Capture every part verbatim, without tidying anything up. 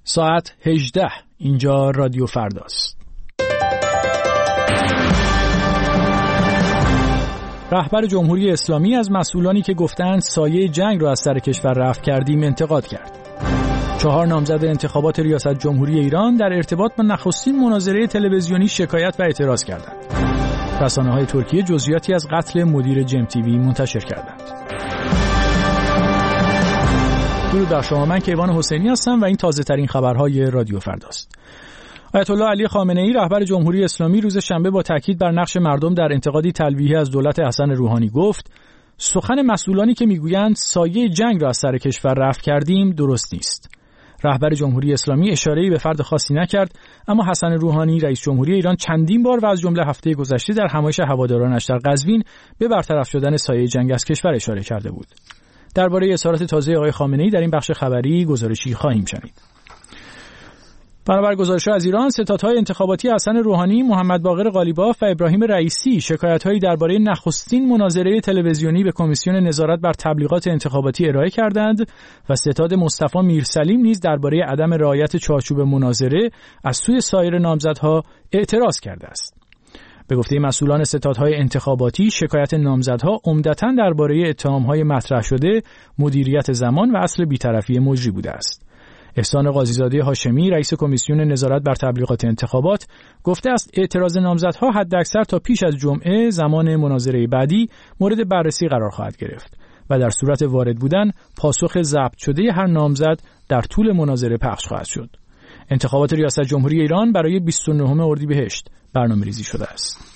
ساعت هجده. اینجا رادیو فرداست. رهبر جمهوری اسلامی از مسئولانی که گفتند سایه جنگ را از سر کشور رفع کردیم انتقاد کرد. چهار نامزد انتخابات ریاست جمهوری ایران در ارتباط با نخستین مناظره تلویزیونی شکایت و اعتراض کردند. رسانه‌های ترکیه جزئیاتی از قتل مدیر جم تیوی منتشر کردند. درود بر شما، من کیوان حسینی هستم و این تازه ترین خبرهای رادیو فرداست. آیت الله علی خامنه ای رهبر جمهوری اسلامی روز شنبه با تاکید بر نقش مردم در انتقادی تلویحی از دولت حسن روحانی گفت: سخن مسئولانی که میگویند سایه جنگ را از سر کشور رفع کردیم درست نیست. رهبر جمهوری اسلامی اشاره‌ای به فرد خاصی نکرد، اما حسن روحانی رئیس جمهوری ایران چندین بار و از جمله هفته گذشته در همایش هوادارانش در قزوین به برطرف شدن سایه جنگ از کشور اشاره کرده بود. درباره اظهارات تازه آقای خامنه‌ای در این بخش خبری گزارشی خواهیم شنید. بنابر گزارش‌ها از ایران، ستادهای انتخاباتی حسن روحانی، محمد باقر قالیباف و ابراهیم رئیسی شکایت‌هایی درباره نخستین مناظره تلویزیونی به کمیسیون نظارت بر تبلیغات انتخاباتی ارائه کردند و ستاد مصطفی میرسلیم نیز درباره عدم رعایت چارچوب مناظره از سوی سایر نامزدها اعتراض کرده است. به گفته مسئولان ستادهای انتخاباتی، شکایت نامزدها عمدتاً درباره اتهام‌های مطرح شده مدیریت زمان و اصل بی‌طرفی مجری بوده است. احسان قاضیزاده هاشمی، رئیس کمیسیون نظارت بر تبلیغات انتخابات، گفته است اعتراض نامزدها حداکثر تا پیش از جمعه زمان مناظره بعدی مورد بررسی قرار خواهد گرفت و در صورت وارد بودن پاسخ ضبط شده هر نامزد در طول مناظره پخش خواهد شد. انتخابات ریاست جمهوری ایران برای بیست و نهم اردیبهشت برنامه‌ریزی شده است.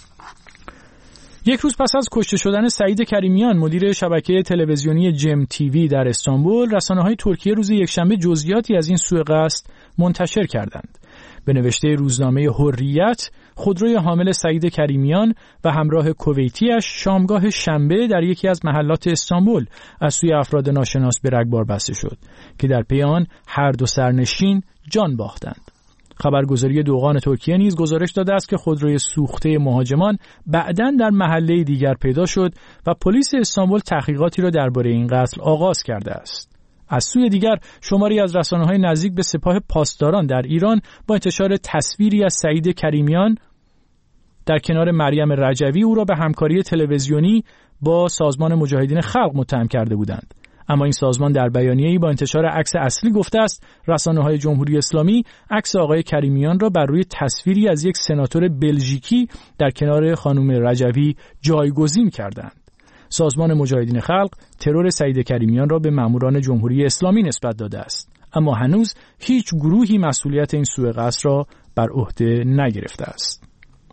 یک روز پس از کشته شدن سعید کریمیان، مدیر شبکه تلویزیونی جم تیوی در استانبول، رسانه‌های ترکیه روز یکشنبه جزئیاتی از این سوء قصد منتشر کردند. به نوشته روزنامه حریت، خودروی حامل سعید کریمیان و همراه کویتی‌اش شامگاه شنبه در یکی از محلات استانبول از سوی افراد ناشناس به رگبار بسته شد که در پی آن هر دو سرنشین جان باختند. خبرگزاری دوغان ترکیه نیز گزارش داده است که خودروی سوخته مهاجمان بعداً در محله دیگر پیدا شد و پلیس استانبول تحقیقاتی را درباره این قتل آغاز کرده است. از سوی دیگر، شماری از رسانه‌های نزدیک به سپاه پاسداران در ایران با انتشار تصویری از سعید کریمیان در کنار مریم رجوی او را به همکاری تلویزیونی با سازمان مجاهدین خلق متهم کرده بودند. اما این سازمان در بیانیه‌ای با انتشار عکس اصلی گفته است رسانه‌های جمهوری اسلامی عکس آقای کریمیان را بر روی تصویری از یک سناتور بلژیکی در کنار خانم رجوی جایگزین کردند. سازمان مجاهدین خلق ترور سعید کریمیان را به ماموران جمهوری اسلامی نسبت داده است، اما هنوز هیچ گروهی مسئولیت این سوء قصد را بر عهده نگرفته است.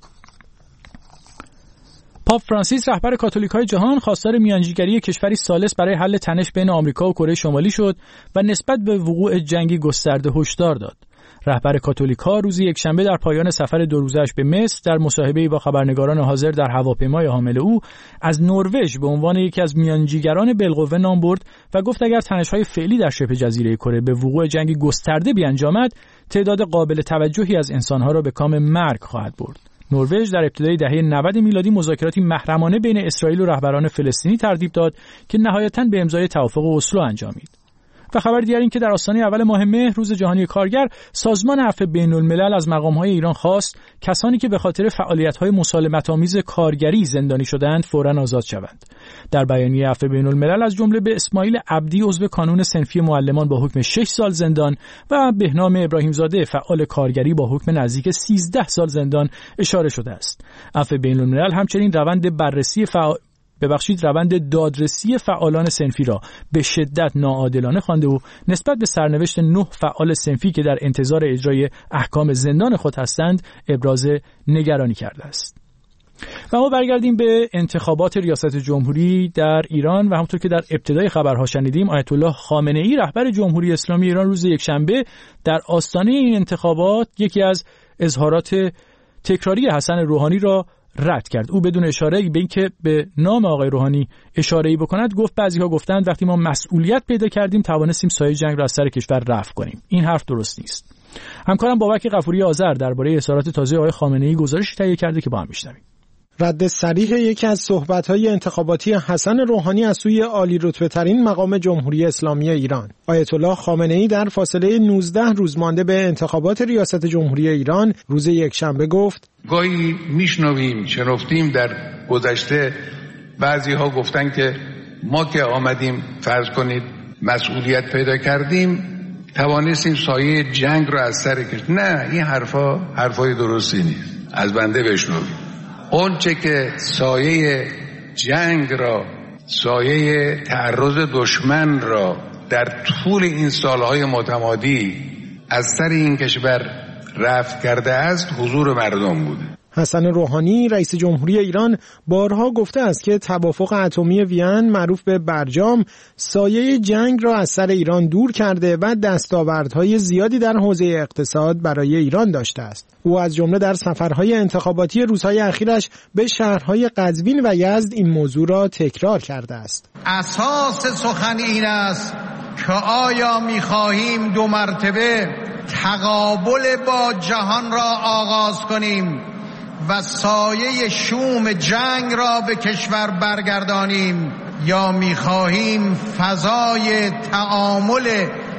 پاپ فرانسیس، رهبر کاتولیک‌های جهان، خواستار میانجیگری کشوری ثالث برای حل تنش بین آمریکا و کره شمالی شد و نسبت به وقوع جنگی گسترده هشدار داد. رهبر کاتولیک‌ها روز یکشنبه در پایان سفر دو روزه‌اش به مصر در مصاحبه‌ای با خبرنگاران حاضر در هواپیمای حامل او از نروژ به عنوان یکی از میانجیگران بالقوه نام برد و گفت اگر تنش‌های فعلی در شبه جزیره کره به وقوع جنگی گسترده بیانجامد، تعداد قابل توجهی از انسان‌ها را به کام مرگ خواهد برد. نروژ در ابتدای دهه نود میلادی مذاکراتی محرمانه بین اسرائیل و رهبران فلسطینی ترتیب داد که نهایتاً به امضای توافق اسلو انجامید. و خبر دیگر این که در آستانه اول ماه مهر، روز جهانی کارگر، سازمان عفو بین‌الملل از مقام‌های ایران خواست کسانی که به خاطر فعالیت‌های مسالمت‌آمیز کارگری زندانی شدند فوراً آزاد شوند. در بیانیه عفو بین‌الملل از جمله به اسماعیل عبدی عضو کانون صنفی معلمان با حکم شش سال زندان و بهنام ابراهیمزاده فعال کارگری با حکم نزدیک سیزده سال زندان اشاره شده است. عفو بین‌الملل همچنین روند بررسی فعال ببخشید روند دادرسی فعالان صنفی را به شدت ناعادلانه خوانده و نسبت به سرنوشت نه فعال صنفی که در انتظار اجرای احکام زندان خود هستند ابراز نگرانی کرده است. و ما برگردیم به انتخابات ریاست جمهوری در ایران و همونطور که در ابتدای خبرها شنیدیم، آیت الله خامنه ای رهبر جمهوری اسلامی ایران روز یکشنبه در آستانه این انتخابات یکی از اظهارات تکراری حسن روحانی را رد کرد. او بدون اشاره‌ای به اینکه به نام آقای روحانی اشاره‌ای بکند گفت بعضی‌ها گفتند وقتی ما مسئولیت پیدا کردیم توانستیم سایه جنگ را از سر کشور رفع کنیم. این حرف درست نیست. همکارم بابک غفوری آذر درباره اظهارات تازه آقای خامنه‌ای گزارشی تهیه کرده که با هم می‌شنویم. رد صریح یکی از صحبت‌های انتخاباتی حسن روحانی از سوی عالی رتبه‌ترین مقام جمهوری اسلامی ایران. آیت الله خامنه‌ای در فاصله نوزده روز مانده به انتخابات ریاست جمهوری ایران روز یکشنبه گفت: گاهی میشنویم شنفتیم در گذشته بعضی‌ها گفتن که ما که آمدیم فرض کنید مسئولیت پیدا کردیم توانستیم سایه جنگ رو از سر کشید. نه، این حرفا حرفای درستی نیست. از بنده بشنوید. اون چه که سایه جنگ را، سایه تعرض دشمن را در طول این سالهای متمادی از سر این کشور رفع کرده است حضور مردم بوده. حسن روحانی رئیس جمهوری ایران بارها گفته است که توافق اتمی وین معروف به برجام سایه جنگ را از سر ایران دور کرده و دستاوردهای زیادی در حوزه اقتصاد برای ایران داشته است. او از جمله در سفرهای انتخاباتی روزهای اخیرش به شهرهای قزوین و یزد این موضوع را تکرار کرده است. اساس سخن این است که آیا می‌خواهیم دو مرتبه تقابل با جهان را آغاز کنیم و سایه شوم جنگ را به کشور برگردانیم، یا می‌خواهیم فضای تعامل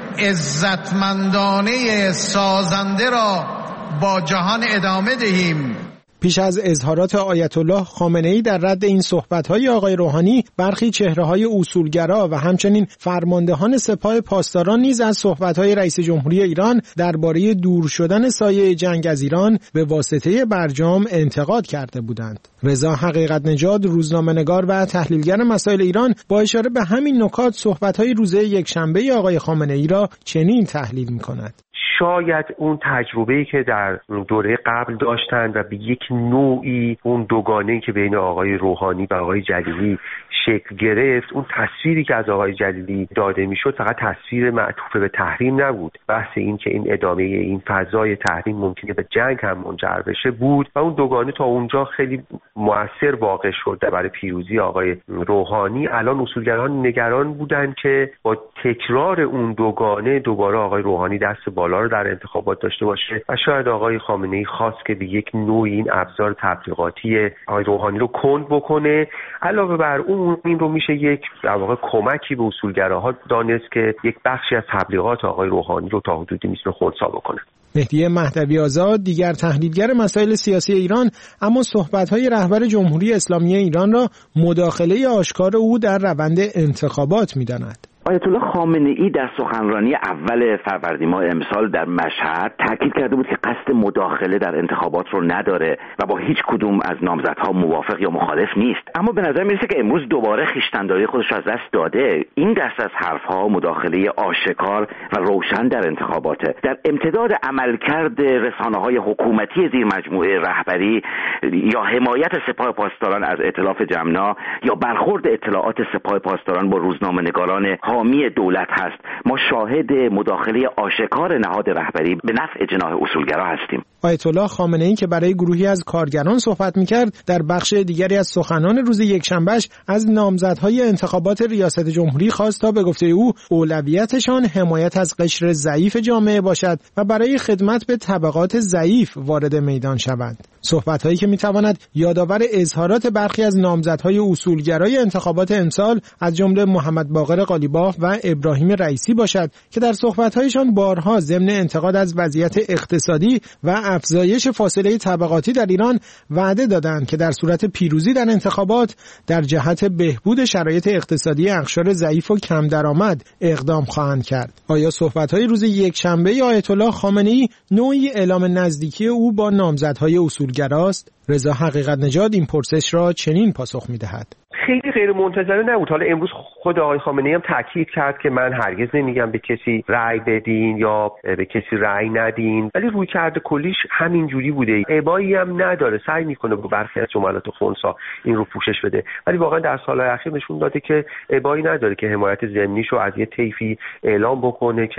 عزتمندانه سازنده را با جهان ادامه دهیم. پیش از اظهارات آیت الله خامنه‌ای در رد این صحبت‌های آقای روحانی، برخی چهره‌های اصولگرا و همچنین فرماندهان سپاه پاسداران نیز از صحبت‌های رئیس جمهوری ایران درباره دور شدن سایه جنگ از ایران به واسطه برجام انتقاد کرده بودند. رضا حقیقت نژاد، روزنامه‌نگار و تحلیلگر مسائل ایران، با اشاره به همین نکات صحبت‌های روز یکشنبه آقای خامنه‌ای را چنین تحلیل می‌کند: شاید اون تجربه‌ای که در دوره قبل داشتند و به یک نوعی اون دوگانه‌ای که بین آقای روحانی و آقای جلیلی شکل گرفت، اون تصویری که از آقای جلیلی داده میشد فقط تصویر معطوف به تحریم نبود. بحث این که این ادامه این فضای تحریم ممکنه به جنگ هم منجر بشه بود و اون دوگانه تا اونجا خیلی مؤثر واقع شد برای پیروزی آقای روحانی. الان اصولگران نگران بودند که با تکرار اون دوگانه دوباره آقای روحانی دست بالا رو در انتخابات داشته باشه و شاید آقای خامنه‌ای خواست که به یک نوعی این ابزار تبلیغاتی آقای روحانی رو کند بکنه. علاوه بر اون این رو میشه یک در واقع کمکی به اصولگراها دانست که یک بخشی از تبلیغات آقای روحانی رو تا حدودی میتونه خنثی بکنه. مهدی مهدوی آزاد، دیگر تحلیلگر مسائل سیاسی ایران، اما صحبت‌های رهبر جمهوری اسلامی ایران را مداخله آشکار او در روند انتخابات می‌داند. آیت الله خامنه‌ای در سخنرانی اول فروردین ماه امسال در مشهد تاکید کرده بود که قصد مداخله در انتخابات رو نداره و با هیچ کدوم از نامزدها موافق یا مخالف نیست. اما به نظر میرسه که امروز دوباره خویشتنداری خودش از دست داده. این دست از حرفها مداخله آشکار و روشن در انتخاباته. در امتداد عملکرد رسانه‌های حکومتی زیر مجموعه رهبری یا حمایت سپاه پاسداران از ائتلاف جمنا یا برخورد اطلاعات سپاه پاسداران با روزنامه‌نگاران حامی دولت هست، ما شاهد مداخله آشکار نهاد رهبری به نفع جناح اصولگرا هستیم. آیت الله خامنه‌ای که برای گروهی از کارگران صحبت می‌کرد، در بخش دیگری از سخنان روز یکشنبهش از نامزدهای انتخابات ریاست جمهوری خواست تا به گفته او اولویتشان حمایت از قشر ضعیف جامعه باشد و برای خدمت به طبقات ضعیف وارد میدان شوند. صحبت‌هایی که می‌تواند یادآور اظهارات برخی از نامزدهای اصولگرای انتخابات امسال از جمله محمد باقر قالیباف و ابراهیم رئیسی باشد که در صحبت‌هایشان بارها ضمن انتقاد از وضعیت اقتصادی و افزایش فاصله طبقاتی در ایران وعده دادند که در صورت پیروزی در انتخابات در جهت بهبود شرایط اقتصادی اقشار ضعیف و کم درآمد اقدام خواهند کرد. آیا صحبت‌های روز یکشنبه آیت الله خامنه‌ای نوعی اعلام نزدیکی او با نامزدهای اصولگراست؟ رضا حقیقت نژاد این پرسش را چنین پاسخ می‌دهد: خیلی غیر منتظره نبود. حالا امروز خود آقای خامنه‌ای هم تاکید کرد که من هرگز نمیگم به کسی رأی بدین یا به کسی رأی ندین، ولی روی کرده کلیش همین جوری بوده. ابایی هم نداره، سعی میکنه با برخی از جملات خنثی این رو پوشش بده، ولی واقعا در سالهای اخیر نشون داده که ابایی نداره که حمایت ضمنیشو از یه طیفی اعلام بکنه که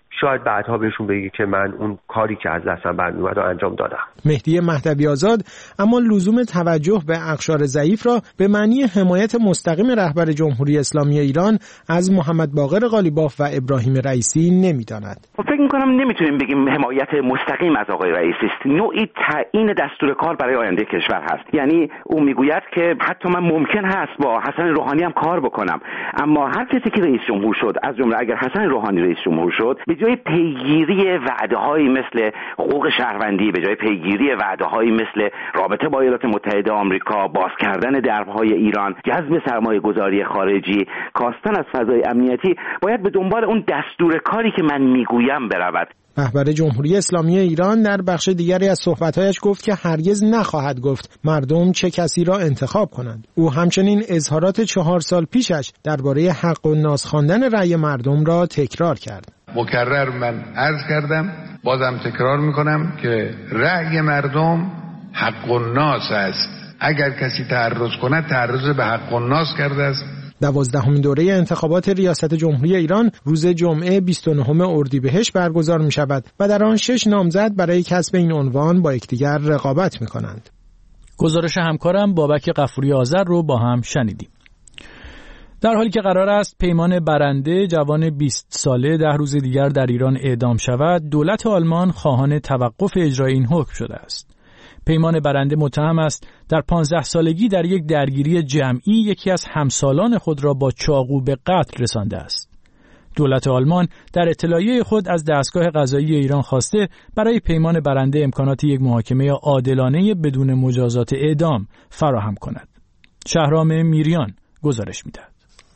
شاید بعدها بهشون بگی که من اون کاری که از دستم برمیومد رو انجام دادم. مهدی مهدوی آزاد اما لزوم توجه به اقشار ضعیف را به معنی حمایت مستقیم رهبر جمهوری اسلامی ایران از محمد باقر قالیباف و ابراهیم رئیسی نمی‌داند. فکر می‌کنم نمیتونیم بگیم حمایت مستقیم از آقای رئیسی است، نوعی تعیین دستور کار برای آینده کشور هست. یعنی او میگوید که حتی من ممکن هست با حسن روحانی هم کار بکنم، اما هر کسی که رئیس جمهور شد، از جمله اگر حسن روحانی رئیس جمهور شد، به جای پیگیری وعده‌هایی مثل حقوق شهروندی، به جای پیگیری وعده‌هایی مثل رابطه با ایالات متحده آمریکا، باز کردن درهای ایران، جذب سرمایه‌گذاری خارجی، کاستن از فضای امنیتی، باید به دنبال اون دستور کاری که من میگویم برود. رهبر جمهوری اسلامی ایران در بخش دیگری از صحبت‌هایش گفت که هرگز نخواهد گفت مردم چه کسی را انتخاب کنند. او همچنین اظهارات چهار سال پیشش درباره حق و ناز خواندن رأی مردم را تکرار کرد. مکرر من عرض کردم، بازم تکرار میکنم که رأی مردم حق و ناز است. اگر کسی تعرض کند تعرض به حق و ناز کرده است. دوازدهمین دوره انتخابات ریاست جمهوری ایران روز جمعه بیست و نهم اردیبهشت برگزار می شود و در آن شش نامزد برای کسب این عنوان با یکدیگر رقابت می کنند. گزارش همکارم بابک غفوری آذر رو با هم شنیدیم. در حالی که قرار است پیمان برنده جوان بیست ساله ده روز دیگر در ایران اعدام شود، دولت آلمان خواهان توقف اجرای این حکم شده است. پیمان برنده متهم است در پانزده سالگی در یک درگیری جمعی یکی از همسالان خود را با چاقو به قتل رسانده است. دولت آلمان در اطلاعیه خود از دستگاه قضایی ایران خواسته برای پیمان برنده امکانات یک محاکمه عادلانه بدون مجازات اعدام فراهم کند. شهرام میریان گزارش می‌دهد.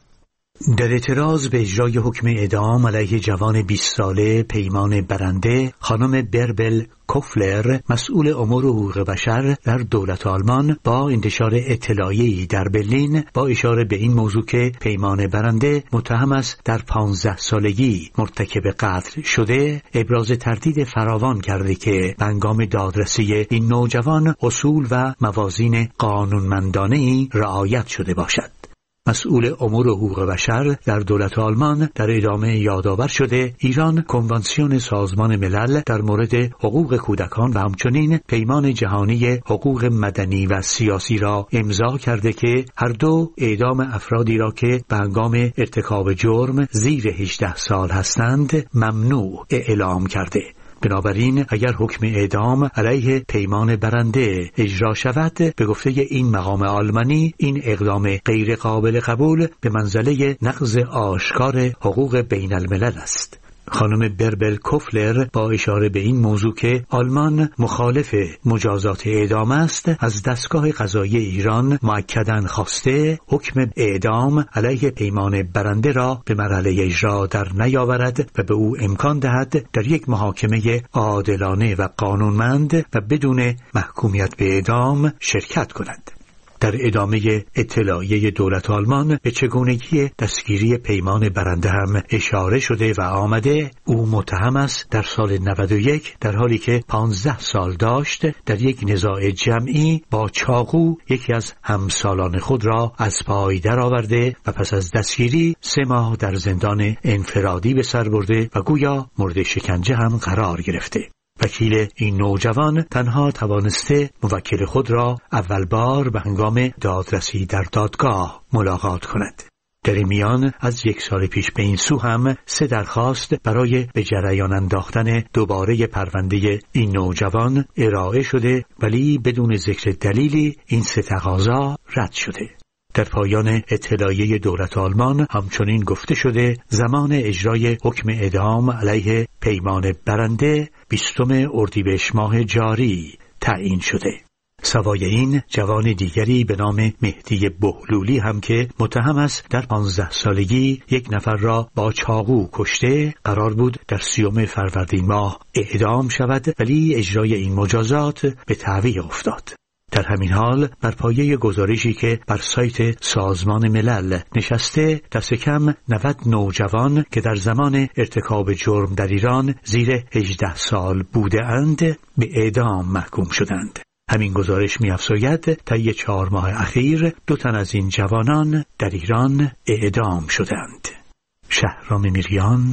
در اعتراض به اجرای حکم اعدام علیه جوان بیست ساله پیمان برنده، خانم بربل کوفلر، مسئول امور حقوق بشر در دولت آلمان، با انتشار اطلاعیه‌ای در برلین با اشاره به این موضوع که پیمان برنده متهم است در پانزده سالگی مرتکب قتل شده، ابراز تردید فراوان کرده که به هنگام دادرسی این نوجوان اصول و موازین قانونمندانه‌ای رعایت شده باشد. مسئول امور حقوق بشر در دولت آلمان در ادامه یادآور شده ایران کنوانسیون سازمان ملل در مورد حقوق کودکان و همچنین پیمان جهانی حقوق مدنی و سیاسی را امضا کرده که هر دو اعدام افرادی را که به هنگام ارتکاب جرم زیر هجده سال هستند ممنوع اعلام کرده. بنابراین اگر حکم اعدام علیه پیمان برنده اجرا شود، به گفته این مقام آلمانی این اقدام غیر قابل قبول به منزله نقض آشکار حقوق بین الملل است. خانم بربل کوفلر با اشاره به این موضوع که آلمان مخالف مجازات اعدام است، از دستگاه قضایی ایران مؤکداً خواسته حکم اعدام علیه پیمان برنده را به مرحله اجرا در نیاورد و به او امکان دهد در یک محاکمه عادلانه و قانونمند و بدون محکومیت به اعدام شرکت کند. در ادامه اطلاعیه دولت آلمان به چگونگی دستگیری پیمان برنده هم اشاره شده و آمده او متهم است در سال نود و یک در حالی که پانزده سال داشت در یک نزاع جمعی با چاقو یکی از همسالان خود را از پای درآورده و پس از دستگیری سه ماه در زندان انفرادی به سر برده و گویا مورد شکنجه هم قرار گرفته. وکیل این نوجوان تنها توانسته موکل خود را اول بار به هنگام دادرسی در دادگاه ملاقات کند. در این میان از یک سال پیش به این سو هم سه درخواست برای به جریان انداختن دوباره پرونده این نوجوان ارائه شده، ولی بدون ذکر دلیلی این سه تقاضا رد شده. در پایان اطلاعیه دولت آلمان همچنین گفته شده زمان اجرای حکم اعدام علیه پیمان برنده بیستم اردیبهشت ماه جاری تعیین شده. سوای این جوان دیگری به نام مهدی بهلولی هم که متهم است در پانزده سالگی یک نفر را با چاقو کشته، قرار بود در سیوم فروردین ماه اعدام شود، ولی اجرای این مجازات به تعویق افتاد. در همین حال بر پایه گزارشی که بر سایت سازمان ملل نشسته، دست کم نود نوجوان که در زمان ارتکاب جرم در ایران زیر هجده سال بوده اند به اعدام محکوم شدند. همین گزارش می‌افزاید طی چهار ماه اخیر دو تن از این جوانان در ایران اعدام شدند. شهرام میریان،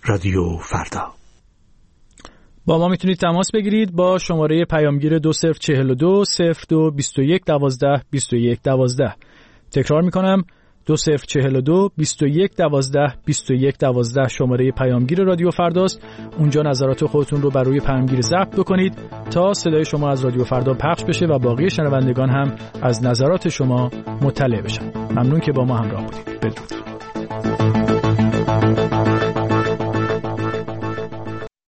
رادیو فردا. با ما میتونید تماس بگیرید با شماره پیامگیر دو صفر چهل و دو صفر دو بیست و یک دوازده بیست و یک دوازده. تکرار میکنم دو صفر چهل و دو بیست و یک دوازده بیست و یک دوازده شماره پیامگیر رادیو فرداست. اونجا نظرات خودتون رو بر روی پیامگیر ضبط بکنید تا صدای شما از رادیو فردا پخش بشه و باقی شنوندگان هم از نظرات شما مطلع بشن. ممنون که با ما همراه بودید. بدرود.